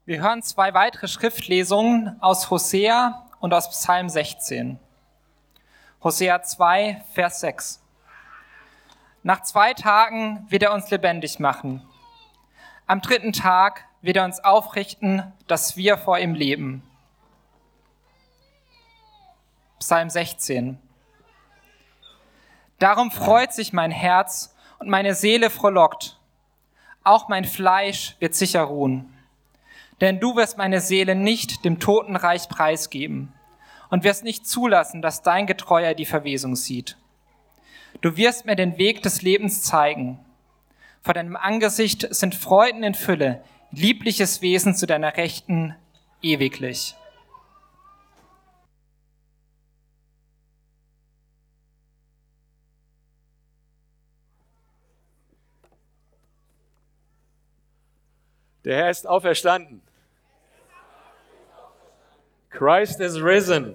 Wir hören 2 weitere Schriftlesungen aus Hosea und aus Psalm 16. Hosea 2, Vers 6. Nach 2 Tagen wird er uns lebendig machen. Am 3. Tag wird er uns aufrichten, dass wir vor ihm leben. Psalm 16. Darum freut sich mein Herz und meine Seele frohlockt. Auch mein Fleisch wird sicher ruhen. Denn du wirst meine Seele nicht dem Totenreich preisgeben und wirst nicht zulassen, dass dein Getreuer die Verwesung sieht. Du wirst mir den Weg des Lebens zeigen. Vor deinem Angesicht sind Freuden in Fülle, liebliches Wesen zu deiner Rechten ewiglich. Der Herr ist auferstanden. Christ is risen.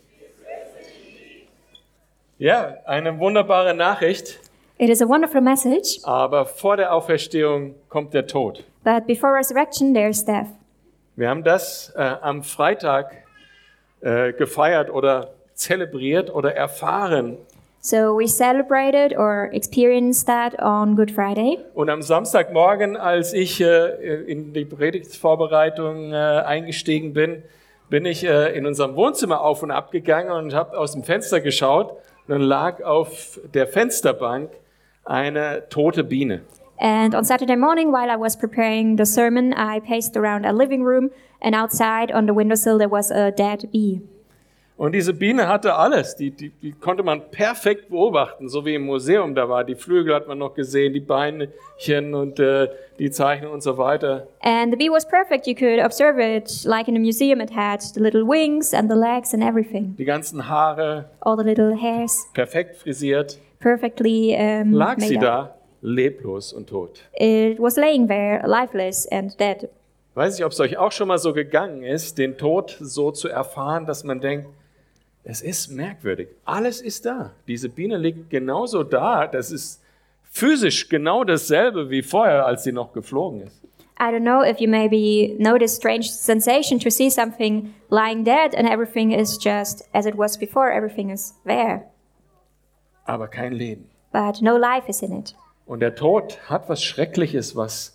Ja, eine wunderbare Nachricht. It is a wonderful message, Aber vor der Auferstehung kommt der Tod. but before resurrection there's death. Wir haben das am Freitag gefeiert oder zelebriert oder erfahren. So we celebrated or experienced that on Good Friday. Und am Samstagmorgen, als ich in die Predigtvorbereitung eingestiegen bin, bin ich in unserem Wohnzimmer auf und ab gegangen und habe aus dem Fenster geschaut. Und dann lag auf der Fensterbank eine tote Biene. And on Saturday morning, while I was preparing the sermon, I paced around our living room, and outside on the windowsill there was a dead bee. Und diese Biene hatte alles, die konnte man perfekt beobachten, so wie im Museum da war. Die Flügel hat man noch gesehen, die Beinchen und die Zeichen und so weiter. And the bee was perfect. You could observe it like in a museum. It had the little wings and the legs and everything. Die ganzen Haare, All the little hairs perfekt frisiert. perfectly Lag made sie up. da, leblos und tot. It was laying there, lifeless and dead. Weiß nicht, ob es euch auch schon mal so gegangen ist, den Tod so zu erfahren, dass man denkt, es ist merkwürdig. Alles ist da. Diese Biene liegt genauso da. Das ist physisch genau dasselbe wie vorher, als sie noch geflogen ist. I don't know if you maybe know this strange sensation to see something lying dead and everything is just as it was before, everything is there, Aber kein Leben. but no life is in it. Und der Tod hat was Schreckliches, was,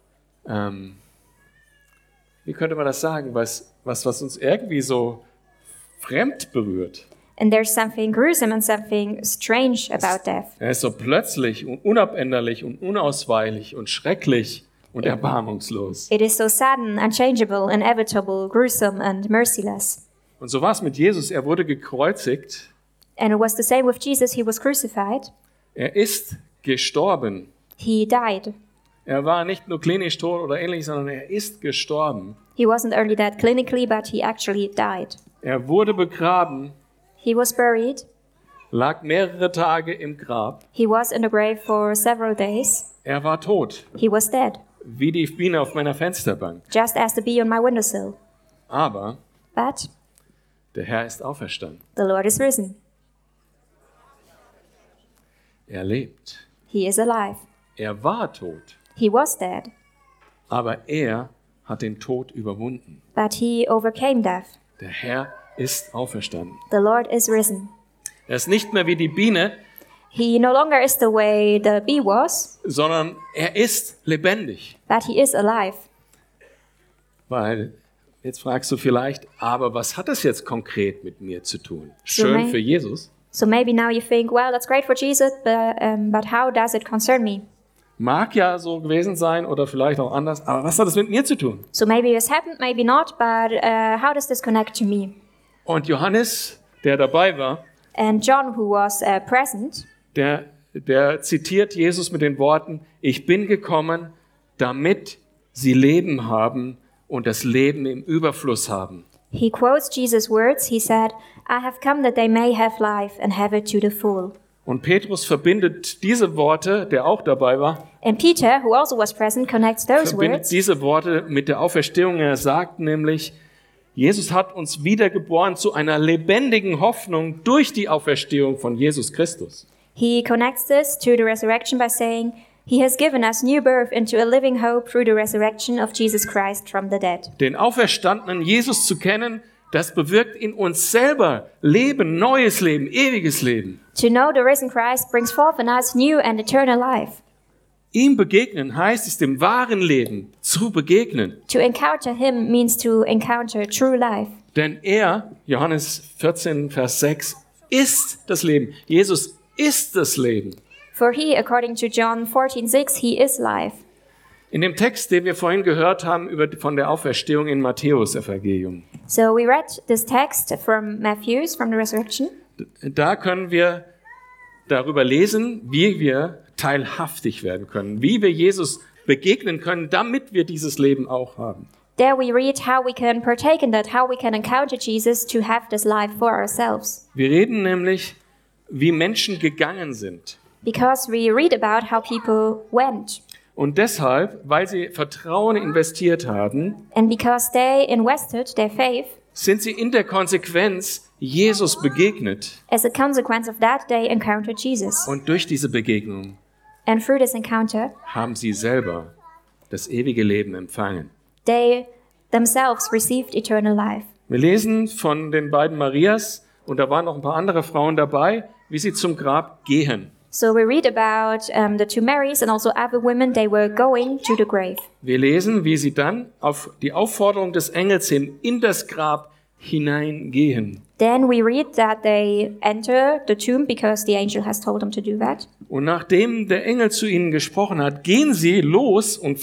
wie könnte man das sagen, was uns irgendwie so fremd berührt. And there's something gruesome and something strange about death. Er ist so plötzlich und unabänderlich und unausweichlich und schrecklich und erbarmungslos. It is so sudden, unchangeable, inevitable, gruesome and merciless. Und so war es mit Jesus. Er wurde gekreuzigt. And it was the same with Jesus. He was crucified. Er ist gestorben. He died. Er war nicht nur klinisch tot oder ähnlich, sondern er ist gestorben. He wasn't only dead clinically, but he actually died. Er wurde begraben, He was buried. lag mehrere Tage im Grab. He was in the grave for several days. Er war tot, He was dead, wie die Biene auf meiner Fensterbank. just as the bee on my windowsill. Aber But der Herr ist auferstanden. the Lord is risen. Er lebt. He is alive. Er war tot, He was dead, aber er hat den Tod überwunden. but he overcame death. Der Herr ist auferstanden. The Lord is risen. Er ist nicht mehr wie die Biene, He no longer is the way the bee was, sondern er ist lebendig. but he is alive. Weil, jetzt fragst du vielleicht, aber was hat das jetzt konkret mit mir zu tun? Schön mein- für Jesus. So maybe now you think, well, that's great for Jesus, but how does it concern me? Mag ja so gewesen sein oder vielleicht auch anders, aber was hat das mit mir zu tun? So maybe this happened, maybe not, but how does this connect to me? Und Johannes, der dabei war, And John, who was present, der zitiert Jesus mit den Worten, ich bin gekommen, damit sie Leben haben und das Leben im Überfluss haben. he quotes Jesus' words. He said, I have come that they may have life and have it to the full. Und Petrus verbindet diese Worte, der auch dabei war, And Peter, who also was present, connects those verbindet words diese Worte mit der Auferstehung. Er sagt nämlich, Jesus hat uns wiedergeboren zu einer lebendigen Hoffnung durch die Auferstehung von Jesus Christus. He connects this to the resurrection by saying, He has given us new birth into a living hope through the resurrection of Jesus Christ from the dead. Den auferstandenen Jesus zu kennen, das bewirkt in uns selber Leben, neues Leben, ewiges Leben. To know the risen Christ brings forth in us new and eternal life. Ihm begegnen heißt es, dem wahren Leben zu begegnen. To encounter him means to encounter true life. Denn er, Johannes 14, Vers 6, ist das Leben. Jesus ist das Leben. For he, according to John 14:6, he is life. In dem Text, den wir vorhin gehört haben von der Auferstehung in Matthäus Evangelium, So we read this text from Matthew's, from the resurrection. da können wir darüber lesen, wie wir teilhaftig werden können, wie wir Jesus begegnen können, damit wir dieses Leben auch haben. There we read how we can partake in that, how we can encounter Jesus to have this life for ourselves. Wir reden nämlich, wie Menschen gegangen sind. Because we read about how people went. Und deshalb, weil sie Vertrauen investiert haben, And because they invested their faith, sind sie in der Konsequenz Jesus begegnet. as a consequence of that, they encountered Jesus. Und durch diese Begegnung And through this encounter, haben sie selber das ewige Leben empfangen. they themselves received eternal life. Wir lesen von den beiden Marias, und da waren noch ein paar andere Frauen dabei, wie sie zum Grab gehen. So we read about the two Marys and also other women, they were going to the grave. Wir lesen, wie sie dann auf die Aufforderung des Engels hin in das Grab hineingehen. Then we read that they enter the tomb because the angel has told them to do that. Und nachdem der Engel zu ihnen gesprochen hat, gehen sie los und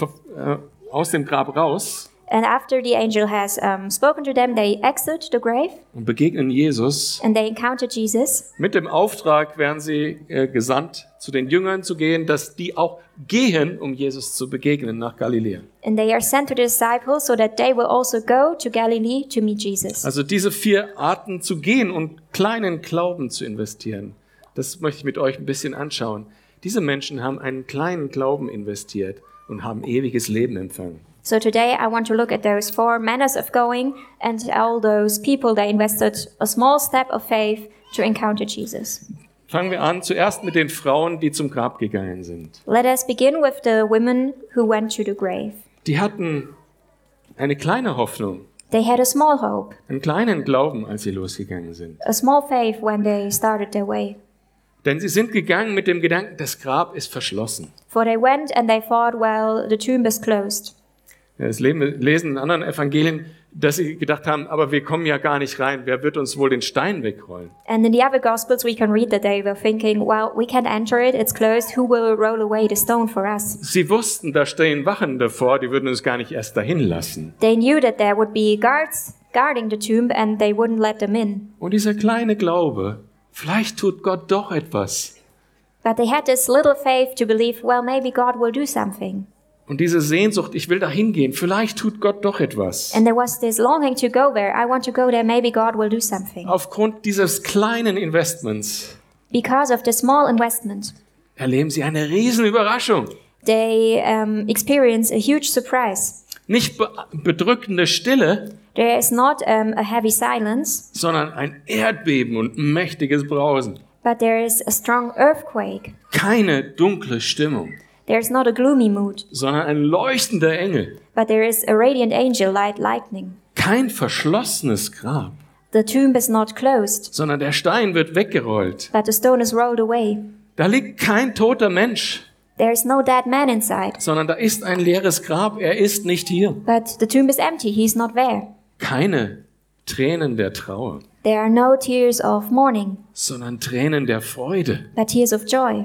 aus dem Grab raus And after the angel has spoken to them, they exit the grave und begegnen Jesus. and they encounter Jesus. Mit dem Auftrag werden sie gesandt, zu den Jüngern zu gehen, dass die auch gehen, um Jesus zu begegnen nach Galiläa. And they are sent to the disciples so that they will also go to Galilee to meet Jesus. Also diese 4 Arten zu gehen und kleinen Glauben zu investieren, das möchte ich mit euch ein bisschen anschauen. Diese Menschen haben einen kleinen Glauben investiert und haben ewiges Leben empfangen. So today I want to look at those 4 manners of going and all those people that invested a small step of faith to encounter Jesus. Fangen wir an, zuerst mit den Frauen, die zum Grab gegangen sind. Let us begin with the women who went to the grave. Die hatten eine kleine Hoffnung, They had a small hope, einen kleinen Glauben, als sie losgegangen sind. a small faith when they started their way. Denn sie sind gegangen mit dem Gedanken, das Grab ist verschlossen. For they went and they thought, well, the tomb is closed. Das lesen in anderen Evangelien, dass sie gedacht haben, aber wir kommen ja gar nicht rein. Wer wird uns wohl den Stein wegrollen? And in the other Gospels, we can read that they were thinking, well, we can't enter it, it's closed, who will roll away the stone for us? Sie wussten, da stehen Wachen davor, die würden uns gar nicht erst dahin lassen. They knew that there would be guards guarding the tomb and they wouldn't let them in. Und dieser kleine Glaube, vielleicht tut Gott doch etwas. But they had this little faith to believe, well, maybe God will do something. Und diese Sehnsucht, ich will da hingehen, vielleicht tut Gott doch etwas. And there was this longing to go there. I want to go there, maybe God will do something. Aufgrund dieses kleinen Investments Because of the small investment, erleben sie eine riesen Überraschung. they experience a huge surprise. Nicht bedrückende Stille, There is not a heavy silence, sondern ein Erdbeben und mächtiges Brausen. but there is a strong earthquake. Keine dunkle Stimmung, There is not a gloomy mood, sondern ein leuchtender Engel. but there is a radiant angel like lightning. Kein verschlossenes Grab, The tomb is not closed, sondern der Stein wird weggerollt. but the stone is rolled away. Da liegt kein toter Mensch, There is no dead man inside, sondern da ist ein leeres Grab. Er ist nicht hier. but the tomb is empty. He's not there. Keine Tränen der Trauer, There are no tears of mourning, sondern Tränen der Freude. but tears of joy.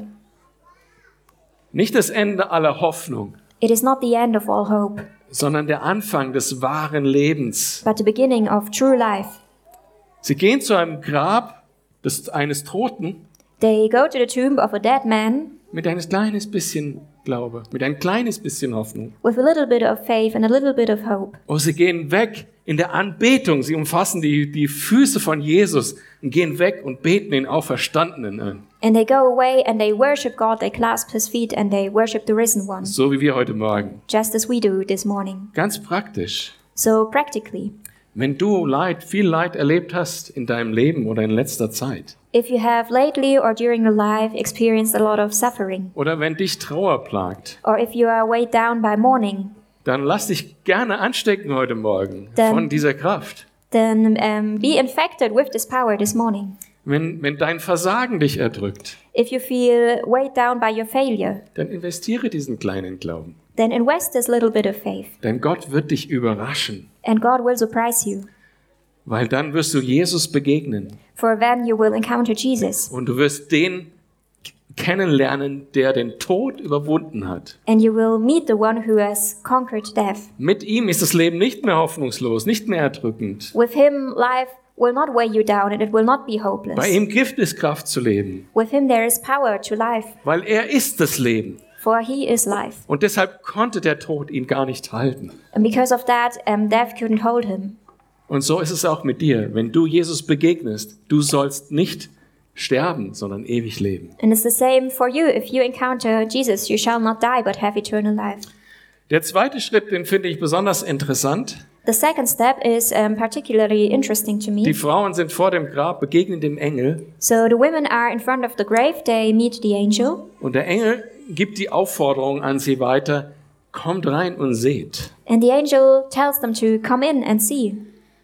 Nicht das Ende aller Hoffnung, It is not the end of all hope, sondern der Anfang des wahren Lebens. but the beginning of true life. Sie gehen zu einem Grab eines Toten They go to the tomb of a dead man mit ein kleines bisschen Glaube, mit ein kleines bisschen Hoffnung. with a little bit of faith and a little bit of hope. Und sie gehen weg in der Anbetung. Sie umfassen die Füße von Jesus und gehen weg und beten den Auferstandenen an. And they go away and they worship God, they clasp his feet and they worship the risen one, So wie wir heute Morgen. just as we do this morning. Ganz praktisch. So practically, Wenn du viel Leid erlebt hast in deinem Leben oder in letzter Zeit, If you have lately or during your life experienced a lot of suffering, oder wenn dich Trauer plagt, or if you are weighed down by mourning, dann lass dich gerne anstecken heute Morgen Dann- von dieser Kraft. then be infected with this power this morning. Wenn dein Versagen dich erdrückt, If you feel weighed down by your failure, dann investiere diesen kleinen Glauben. then invest this little bit of faith, Denn Gott wird dich überraschen, and God will surprise you. weil dann wirst du Jesus begegnen For then you will encounter Jesus, und du wirst den kennenlernen, der den Tod überwunden hat. and you will meet the one who has conquered death. Mit ihm ist das Leben nicht mehr hoffnungslos, nicht mehr erdrückend. With him, life will not weigh you down, and it will not be hopeless. Bei ihm gibt es Kraft zu leben, With him there is power to life, weil er ist das Leben. for he is life. Und deshalb konnte der Tod ihn gar nicht halten. And because of that, death couldn't hold him. Und so ist es auch mit dir. Wenn du Jesus begegnest, du sollst nicht sterben, sondern ewig leben. And it's the same for you. If you encounter Jesus, you shall not die, but have eternal life. Der zweite Schritt, den finde ich besonders interessant. The second step is particularly interesting to Die me. Frauen sind vor dem Grab, begegnen dem Engel. So the women are in front of the grave, they meet the angel, Und der Engel gibt die Aufforderung an sie weiter, kommt rein und seht. and the angel tells them to come in and see.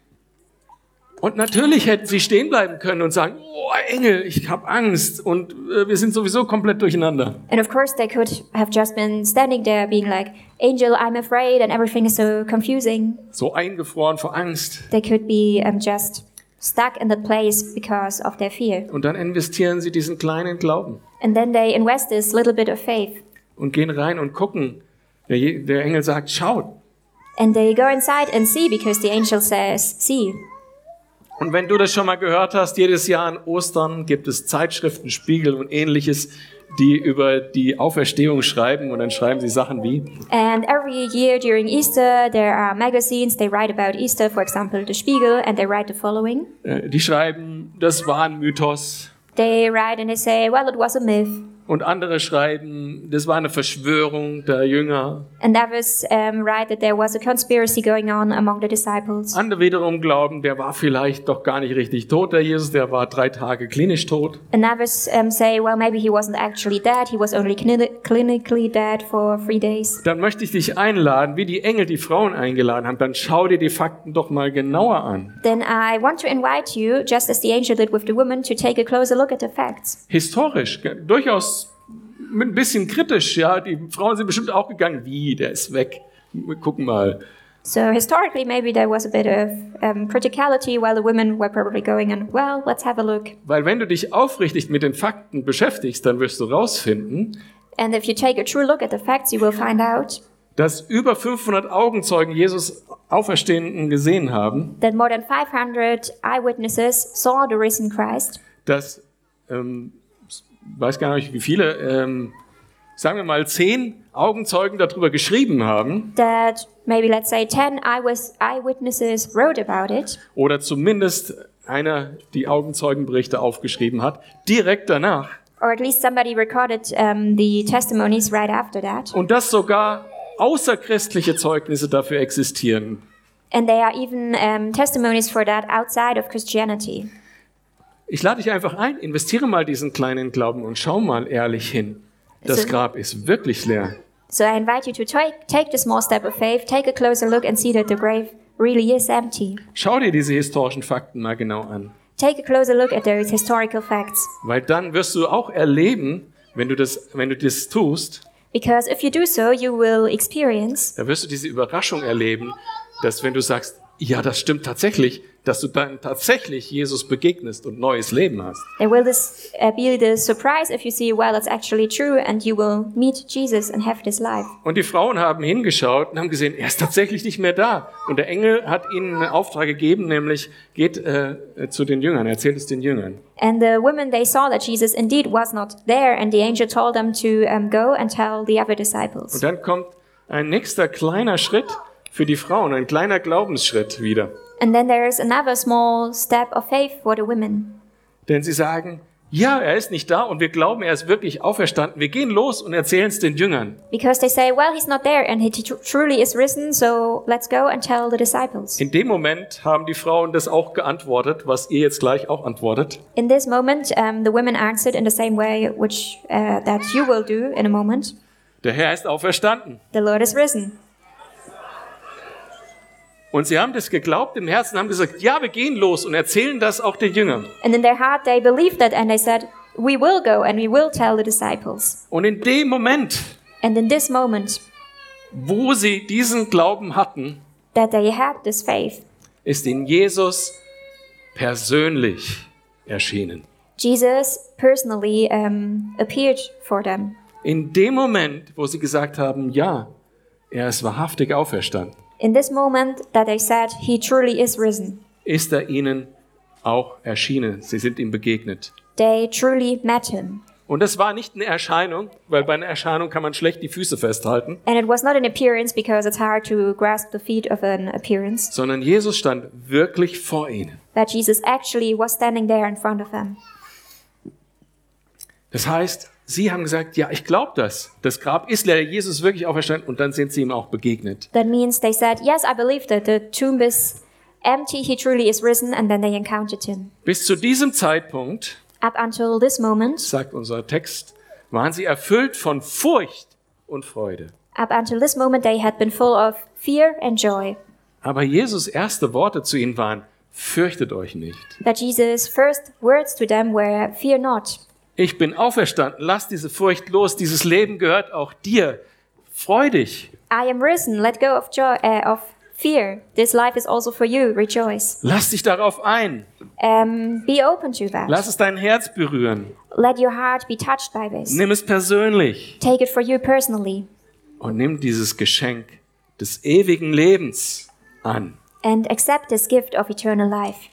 Und natürlich hätten sie stehen bleiben können und sagen, oh Engel, ich habe Angst und wir sind sowieso komplett durcheinander. And of course, they could have just been standing there being like, Angel, I'm afraid, and everything is so confusing. So eingefroren vor Angst. They could be just stuck in that place because of their fear. Und dann investieren sie diesen kleinen Glauben And then they invest this little bit of faith. und gehen rein und gucken. Der Engel sagt, schaut. And they go inside and see because the angel says, see. Und wenn du das schon mal gehört hast, jedes Jahr an Ostern gibt es Zeitschriften, Spiegel und ähnliches, die über die Auferstehung schreiben. Und dann schreiben sie Sachen wie, And every year during Easter, there are magazines, they write about Easter, for example, the Spiegel, and they write the following. die schreiben, das war ein Mythos. They write and they say, well, it was a myth. Und andere schreiben, das war eine Verschwörung der Jünger. And others write that there was a conspiracy going on among the disciples. Andere wiederum glauben, der war vielleicht doch gar nicht richtig tot, der Jesus, der war 3 Tage klinisch tot. And others say, well, maybe he wasn't actually dead, he was only clinically dead for 3 days. Dann möchte ich dich einladen, wie die Engel die Frauen eingeladen haben, dann schau dir die Fakten doch mal genauer an. Then I want to invite you, just as the angel did with the woman, to take a closer look at the facts. Historisch, durchaus mit ein bisschen kritisch, ja, die Frauen sind bestimmt auch gegangen, wie, der ist weg, wir gucken mal. So historically, maybe there was a bit of criticality, while the women were probably going on, well, let's have a look. Weil wenn du dich aufrichtig mit den Fakten beschäftigst, dann wirst du rausfinden, And if you take a true look at the facts, you will find out dass über 500 Augenzeugen Jesus Auferstehenden gesehen haben, that more than 500 eyewitnesses saw the risen Christ, dass, weiß gar nicht wie viele, sagen wir mal 10 Augenzeugen darüber geschrieben haben that maybe, let's say, 10 eyewitnesses wrote about it, oder zumindest einer die Augenzeugenberichte aufgeschrieben hat, direkt danach. or at least somebody recorded the testimonies right after that. Und dass sogar außerchristliche Zeugnisse dafür existieren. And there are even testimonies for that outside of Christianity. Ich lade dich einfach ein, investiere mal diesen kleinen Glauben und schau mal ehrlich hin. Das So- Grab ist wirklich leer. So I invite you to take the small step of faith, take a closer look and see that the grave really is empty. Schau dir diese historischen Fakten mal genau an. Take a closer look at those historical facts. Weil dann wirst du auch erleben, wenn du das tust, Because if you do so, you will experience da wirst du diese Überraschung erleben, dass wenn du sagst, ja, das stimmt tatsächlich, dass du dann tatsächlich Jesus begegnest und neues Leben hast. there will be the surprise if you see, well, it's actually true, and you will meet Jesus and have this life. Und die Frauen haben hingeschaut und haben gesehen, er ist tatsächlich nicht mehr da. Und der Engel hat ihnen einen Auftrag gegeben, nämlich geht zu den Jüngern, erzählt es den Jüngern. And the women, they saw that Jesus indeed was not there, and the angel told them to go and tell the other disciples. Und dann kommt ein nächster kleiner Schritt für die Frauen, ein kleiner Glaubensschritt wieder. And then there is another small step of faith for the women. Denn sie sagen, ja, er ist nicht da und wir glauben, er ist wirklich auferstanden. Wir gehen los und erzählen es den Jüngern. Because they say, well, he's not there and he truly is risen, so let's go and tell the disciples. In dem Moment haben die Frauen das auch geantwortet, was ihr jetzt gleich auch antwortet. In this moment, the women answered in the same way which that you will do in a moment. Der Herr ist auferstanden. The Lord is risen. Und sie haben das geglaubt im Herzen, haben gesagt, ja, wir gehen los und erzählen das auch den Jüngern. And in their heart they believed that and they said, we will go and we will tell the disciples. Und in dem Moment, And in this moment wo sie diesen Glauben hatten, that they had this faith, ist ihnen Jesus persönlich erschienen. Jesus personally appeared for them. In dem Moment, wo sie gesagt haben, ja, er ist wahrhaftig auferstanden, In this moment that they said, he truly is risen, ist er ihnen auch erschienen. Sie sind ihm begegnet. they truly met him. Und das war nicht eine Erscheinung, weil bei einer Erscheinung kann man schlecht die Füße festhalten, And it was not an appearance because it's hard to grasp the feet of an appearance, sondern Jesus stand wirklich vor ihnen. that Jesus actually was standing there in front of them. Das heißt, sie haben gesagt, ja, ich glaube das. Das Grab ist leer, Jesus ist wirklich auferstanden und dann sind sie ihm auch begegnet. That means they said, yes, I believe that the tomb is empty, he truly is risen, and then they encountered him. Bis zu diesem Zeitpunkt, Up until this moment, sagt unser Text, waren sie erfüllt von Furcht und Freude. up until this moment they had been full of fear and joy. Aber Jesus' erste Worte zu ihnen waren, fürchtet euch nicht. That Jesus' first words to them were, fear not. Ich bin auferstanden, lass diese Furcht los, dieses Leben gehört auch dir. Freu dich. I am risen, let go of joy, of fear. This life is also for you, rejoice. Lass dich darauf ein. Be open to that. Lass es dein Herz berühren. Let your heart be touched by this. Nimm es persönlich Take it for you personally und nimm dieses Geschenk des ewigen Lebens an. and accept this gift of eternal life.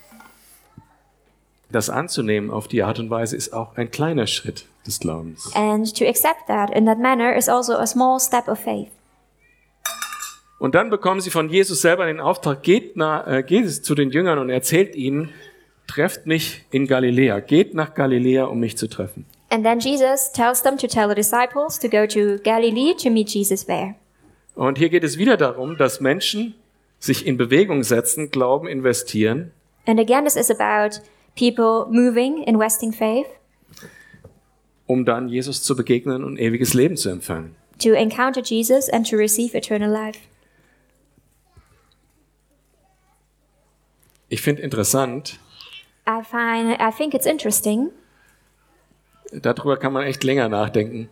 Das anzunehmen auf die Art und Weise ist auch ein kleiner Schritt des Glaubens. And to accept that in that manner is also a small step of faith. Und dann bekommen sie von Jesus selber den Auftrag, geht zu den Jüngern und erzählt ihnen, trefft mich in Galiläa, geht nach Galiläa, um mich zu treffen. And then Jesus tells them to tell the disciples to go to Galilee to meet Jesus there. Und hier geht es wieder darum, dass Menschen sich in Bewegung setzen, Glauben investieren, And again, this is about people moving, investing faith, um dann Jesus zu begegnen und ewiges Leben zu empfangen. to encounter Jesus and to receive eternal life. Ich finde interessant, I think it's interesting. darüber kann man echt länger nachdenken.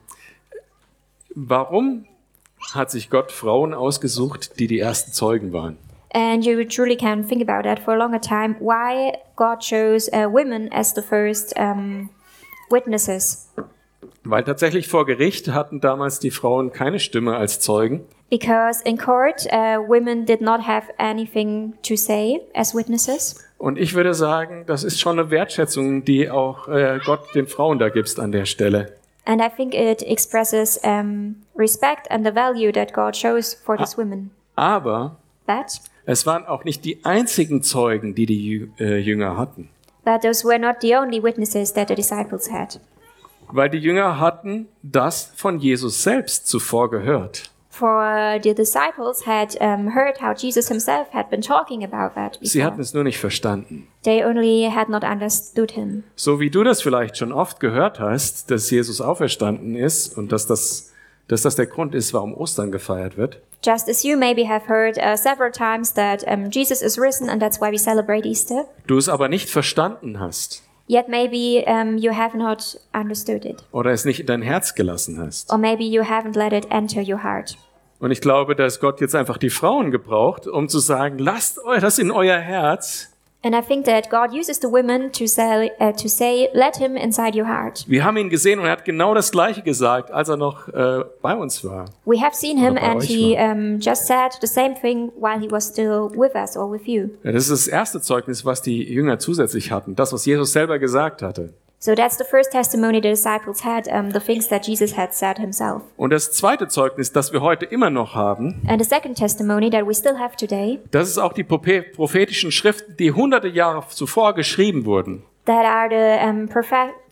Warum hat sich Gott Frauen ausgesucht, die ersten Zeugen waren? And you truly can think about that for a longer time. Why God chose women as the first witnesses? Weil tatsächlich vor Gericht hatten damals die Frauen keine Stimme als Zeugen. Because in court, women did not have anything to say as witnesses. Und ich würde sagen, das ist schon eine Wertschätzung, die auch Gott den Frauen da gibst an der Stelle. And I think it expresses respect and the value that God shows for these women. Aber But es waren auch nicht die einzigen Zeugen, die Jünger hatten. those were not the only witnesses that the disciples had. Weil die Jünger hatten das von Jesus selbst zuvor gehört. For the disciples had heard how Jesus himself had been talking about that Sie before. hatten es nur nicht verstanden. They only had not understood him. So wie du das vielleicht schon oft gehört hast, dass Jesus auferstanden ist und dass das der Grund ist, warum Ostern gefeiert wird. Just as you maybe have heard several times that Jesus is risen and that's why we celebrate Easter. Du es aber nicht verstanden hast Yet maybe you have not understood it. oder es nicht in dein Herz gelassen hast. Or maybe you haven't let it enter your heart. Und ich glaube, dass Gott jetzt einfach die Frauen gebraucht, um zu sagen, lasst euch das in euer Herz. And I think that God uses the women to say, let him inside your heart. Wir haben ihn gesehen und er hat genau das Gleiche gesagt, als er noch bei uns war. We have seen him Oder bei and euch he just said the same thing while he was still with us or with you. Ja, das ist das erste Zeugnis, was die Jünger zusätzlich hatten. Das, was Jesus selber gesagt hatte. So that's the first testimony the disciples had, the things that Jesus had said himself. Und das zweite Zeugnis, das wir heute immer noch haben, And the second testimony that we still have today, das ist auch die prophetischen Schriften, die hunderte Jahre zuvor geschrieben wurden. that are the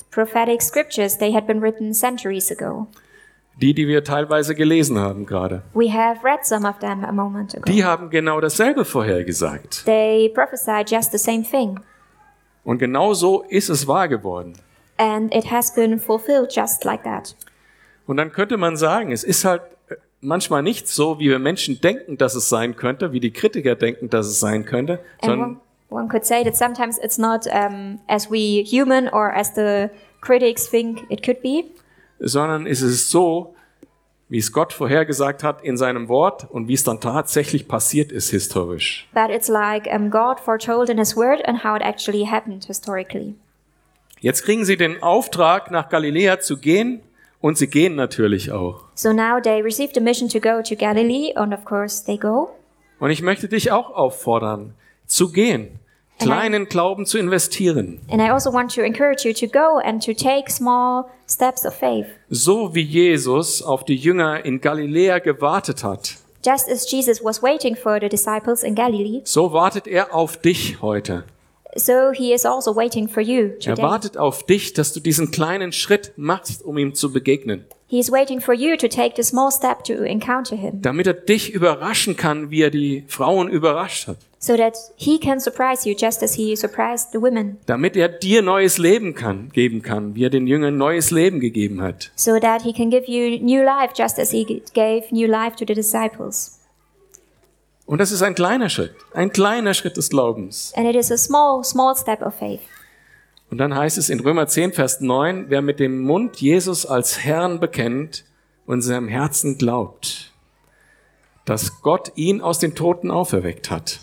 prophetic scriptures, they had been written centuries ago. Die wir teilweise gelesen haben gerade. We have read some of them a moment ago. Die haben genau dasselbe vorhergesagt. They prophesied just the same thing. Und genau so ist es wahr geworden. And it has been fulfilled just like that. Und dann könnte man sagen, es ist halt manchmal nicht so, wie wir Menschen denken, dass es sein könnte, wie die Kritiker denken, dass es sein könnte, sondern One could say that sometimes it's not as we human or as the critics think it could be, sondern es ist so, wie es Gott vorhergesagt hat in seinem Wort und wie es dann tatsächlich passiert ist historisch. but it's like God foretold in His Word and how it actually happened historically. Jetzt kriegen sie den Auftrag, nach Galiläa zu gehen und sie gehen natürlich auch. So now they received a mission to go to Galilee, and of course they go. Und ich möchte dich auch auffordern, zu gehen, kleinen Glauben zu investieren. And I also want to encourage you to go and to take small steps of faith. So wie Jesus auf die Jünger in Galiläa gewartet hat, Just as Jesus was waiting for the disciples in Galilee, so wartet er auf dich heute. so He is also waiting for you Er today. wartet auf dich, dass du diesen kleinen Schritt machst, um ihm zu begegnen. He is waiting for you to take the small step to encounter Him, Damit er dich überraschen kann, wie er die Frauen überrascht hat. so that He can surprise you just as He surprised the women, Damit er dir neues Leben geben kann, wie er den Jüngern neues Leben gegeben hat. so that He can give you new life just as He gave new life to the disciples. Und das ist ein kleiner Schritt des Glaubens. And it is a small step of faith. Und dann heißt es in Römer 10, Vers 9, wer mit dem Mund Jesus als Herrn bekennt und in seinem Herzen glaubt, dass Gott ihn aus den Toten auferweckt hat,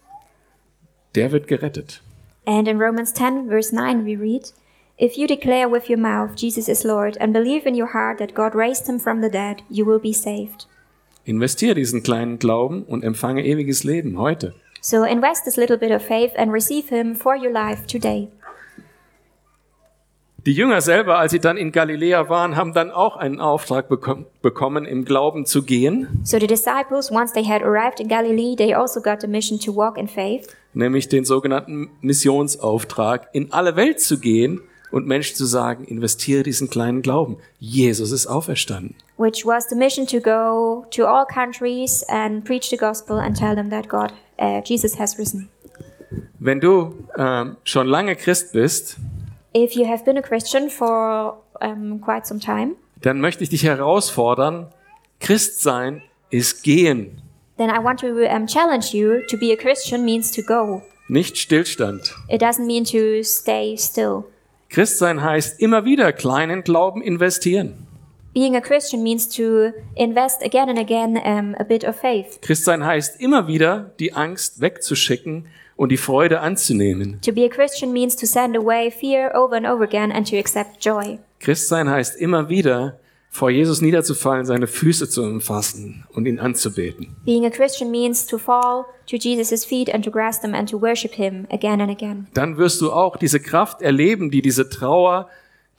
der wird gerettet. And in Romans 10, verse 9, we read, "If you declare with your mouth Jesus is Lord and believe in your heart that God raised Him from the dead, you will be saved." Investiere diesen kleinen Glauben und empfange ewiges Leben heute. So invest this little bit of faith and receive Him for your life today. Die Jünger selber, als sie dann in Galiläa waren, haben dann auch einen Auftrag bekommen, im Glauben zu gehen, So the disciples, once they had arrived in Galilee, they also got the mission to walk in faith, nämlich den sogenannten Missionsauftrag, in alle Welt zu gehen und Menschen zu sagen, investiere diesen kleinen Glauben. Jesus ist auferstanden. which was the mission to go to all countries and preach the gospel and tell them that Jesus has risen. Wenn du schon lange Christ bist, If you have been a Christian for quite some time, dann möchte ich dich herausfordern, Christsein ist gehen, then I want to challenge you. To be a Christian means to go. nicht Stillstand. It doesn't mean to stay still. Christsein heißt immer wieder kleinen Glauben investieren. Being a Christian means to invest again and again a bit of faith. Christsein heißt immer wieder, die Angst wegzuschicken und die Freude anzunehmen. To be a Christian means to send away fear over and over again and to accept joy. Christsein heißt immer wieder, vor Jesus niederzufallen, seine Füße zu umfassen und ihn anzubeten. Being a Christian means to fall to Jesus' feet and to grasp them and to worship Him again and again. Dann wirst du auch diese Kraft erleben, die diese Trauer,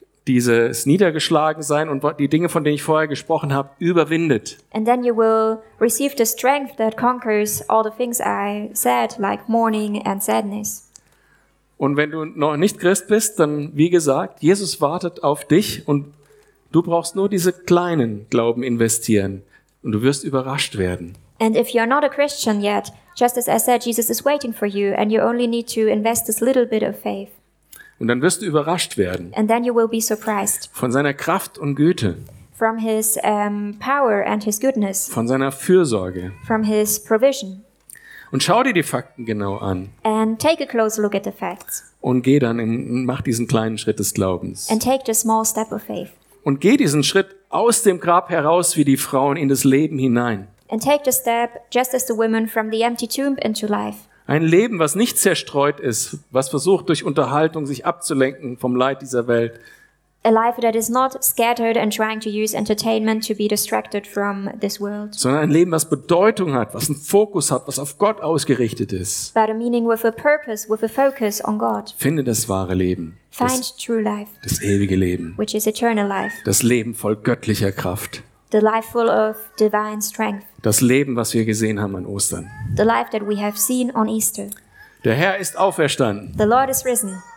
dieses Niedergeschlagensein und die Dinge, von denen ich vorher gesprochen habe, überwindet. And then you will receive the strength that conquers all the things I said, like mourning and sadness. Und wenn du noch nicht Christ bist, dann, wie gesagt, Jesus wartet auf dich und du brauchst nur diese kleinen Glauben investieren und du wirst überrascht werden. And if you're not a Christian yet, just as I said, Jesus is waiting for you and you only need to invest this little bit of faith. Und dann wirst du überrascht werden And then you will be surprised von seiner Kraft und Güte, from His power and His goodness, von seiner Fürsorge. from His provision. Und schau dir die Fakten genau an And take a close look at the facts. und geh dann mach diesen kleinen Schritt des Glaubens. And take the small step of faith. Und geh diesen Schritt aus dem Grab heraus wie die Frauen in das Leben hinein. And take the step just as the women from the empty tomb into life. Ein Leben, was nicht zerstreut ist, was versucht durch Unterhaltung sich abzulenken vom Leid dieser Welt, A life that is not scattered and trying to use entertainment to be distracted from this world, sondern ein Leben, was Bedeutung hat, was einen Fokus hat, was auf Gott ausgerichtet ist. but a meaning with a purpose, with a focus on God. Finde das wahre Leben, Find true life, das ewige Leben, which is eternal life, das Leben voll göttlicher Kraft, the life full of divine strength, das Leben, was wir gesehen haben an Ostern. the life that we have seen on Easter. Der Herr ist auferstanden. The Lord is risen.